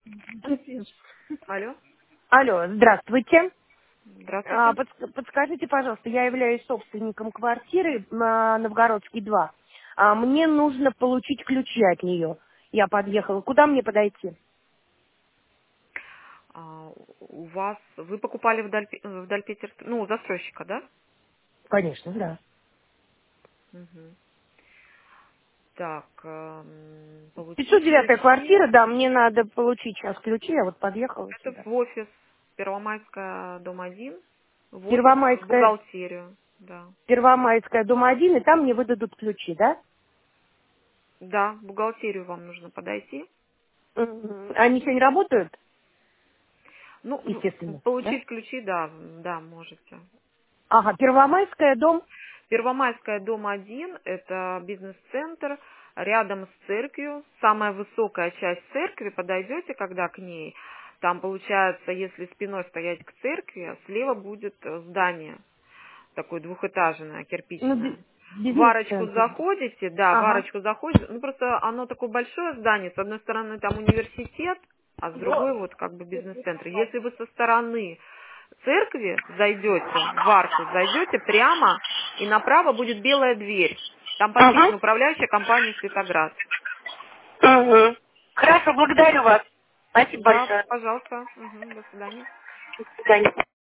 Алло, Алло, здравствуйте. здравствуйте. Подскажите, пожалуйста, я являюсь собственником квартиры на Новгородский 2. Мне нужно получить ключи от нее. Я подъехала. Куда мне подойти? У вас, вы покупали вдаль Питер, ну, у застройщика, да? Конечно, да. Мгм. Так, получить 509-я ключи, квартира, да, мне надо получить сейчас ключи. Я вот подъехала это сюда. в офис Первомайская, дом 1, в офис, в Первомайская, бухгалтерию, да. Первомайская, дом 1, и там мне выдадут ключи, да? Да, в бухгалтерию вам нужно подойти. Мгм. Они сегодня работают? Ну, Естественно, да? получить ключи, да, да, можете. Ага, Первомайская, дом. Первомайская, дом 1, это бизнес-центр, рядом с церковью. Самая высокая часть церкви, подойдете, когда к ней, там получается, если спиной стоять к церкви, слева будет здание, такое двухэтажное, Ну, кирпичное. В арочку бизнес-центр. заходите, да, в Ага. арочку заходите, ну просто оно такое большое здание, с одной стороны там университет, а с другой вот как бы бизнес-центр. Если вы со стороны церкви зайдете, в арку зайдете прямо, и направо будет белая дверь. Там Ага. подписано управляющая компания «Светоград». Угу. Хорошо, благодарю вас. Спасибо Да, большое. пожалуйста. Мгм, до свидания. До свидания.